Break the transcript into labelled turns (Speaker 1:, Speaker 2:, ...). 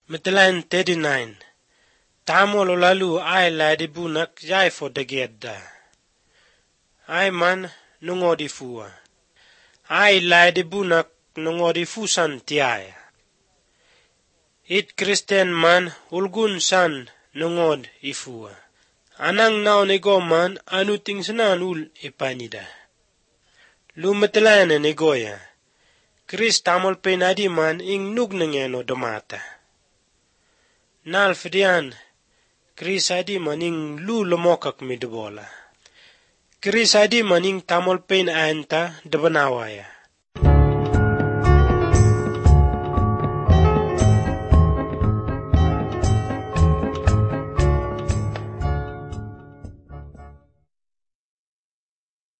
Speaker 1: Matalan 39. Tamo lo lalu ai la di bunak jai fo dagedda. Ai man nungo di fua. Ai la di bunak nungo di fusan tiaya. It Kristen man ulgun san nungod ifua. Anang nao nego man anuting senan ul ipanida. Lu matalan negoya. Chris tamol penadi man ing nug nangeno domata. Nal fidian Chris adi maning lu lomokak midobola. Chris adi maning tamol pen anta dabanawaya.